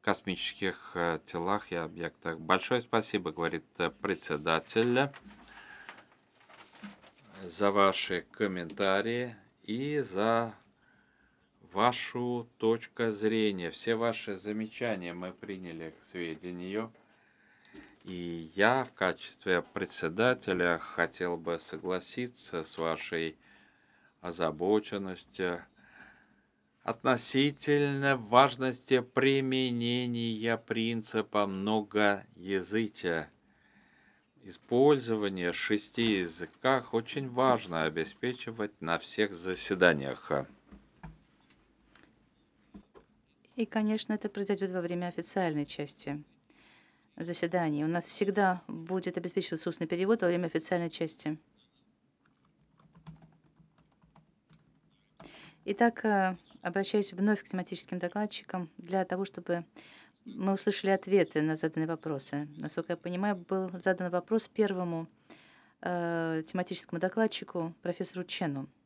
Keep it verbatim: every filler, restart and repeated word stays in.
космических э, телах и объектах. Большое спасибо, говорит э, председатель, за ваши комментарии и за вашу точку зрения. Все ваши замечания мы приняли к сведению. И я в качестве председателя хотел бы согласиться с вашей озабоченностью относительно важности применения принципа многоязычия. Использование шести языках очень важно обеспечивать на всех заседаниях. И, конечно, это произойдет во время официальной части заседания. У нас всегда будет обеспечиваться устный перевод во время официальной части. Итак, э, обращаюсь вновь к тематическим докладчикам для того, чтобы мы услышали ответы на заданные вопросы. Насколько я понимаю, был задан вопрос первому э, тематическому докладчику, профессору Чену.